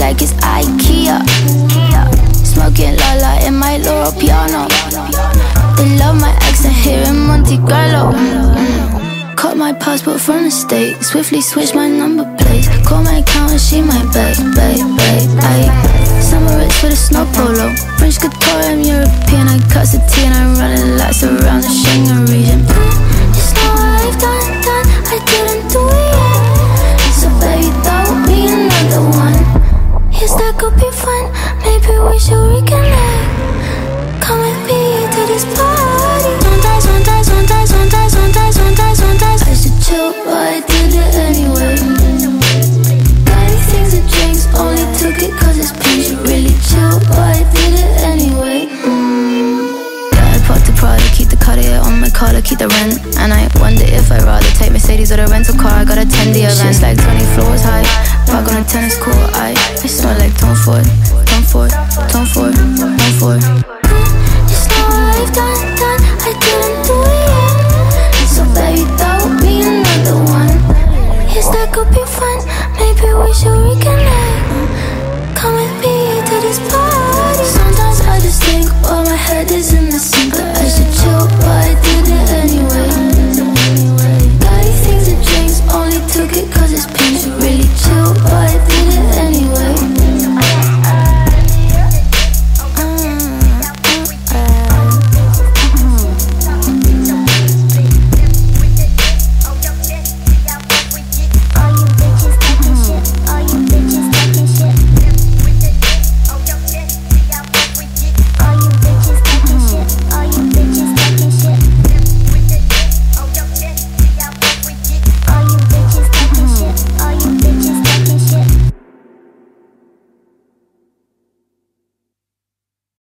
like it's IKEA. Smoking Lala in my Loro Piano. They love my accent here in Monte Carlo. Cut my passport from the state, swiftly switch my number plates. Call my account and she my babe. Summer rich with a snow polo. French couture, I'm European. I cut the tea and I'm running laps around the Schengen region. It's not what I've done, I didn't do it yet. So baby, don't be another one. Yes, that could be fun. Maybe we should reconnect. Come with me to this party. Sometimes I should chill, but I did it anyway. Got these things and drinks, only took it cause it's pink. Should really chill, but I did it anyway. Yeah, I popped the Prada, keep the Cartier on my collar, keep the rent. And I wonder if I'd rather take Mercedes or the rental car. I got a 10-day event, it's like 20 floors high. Park on a tennis court, I smell like Tom Ford. It's not what I've done, I didn't do it yet.